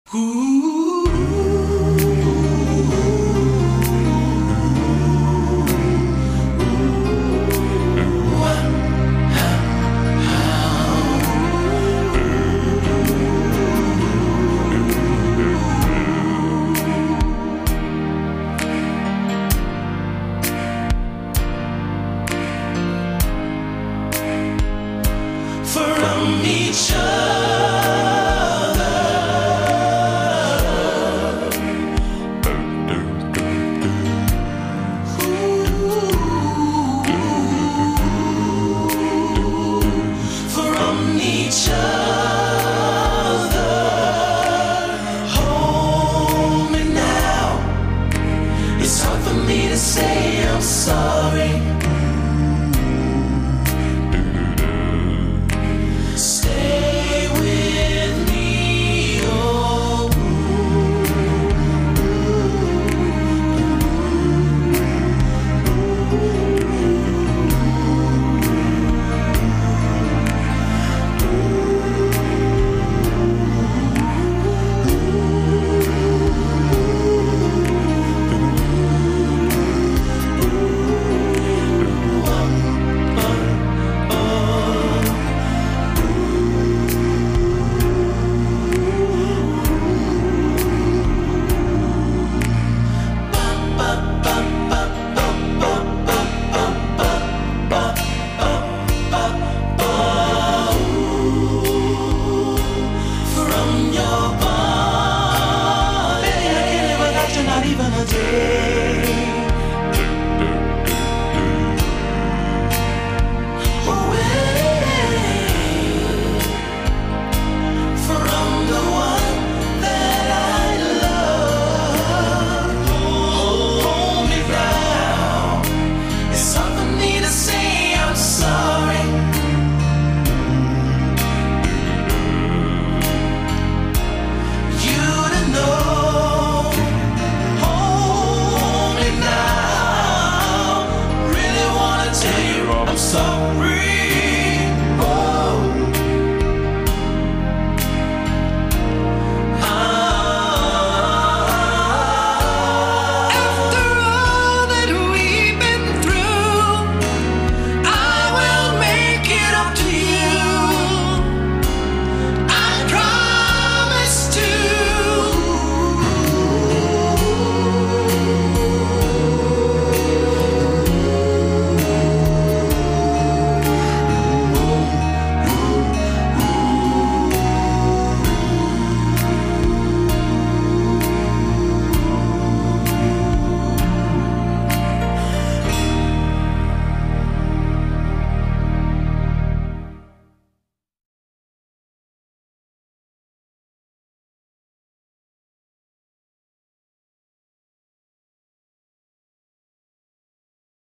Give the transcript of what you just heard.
From each hold me now. It's hard for me to say I'm sorry. Stay with me, oh. Not even a day away from the one that I love. Hold me now. It's hard for me to say I'm sorry. You to know. I'm sorry.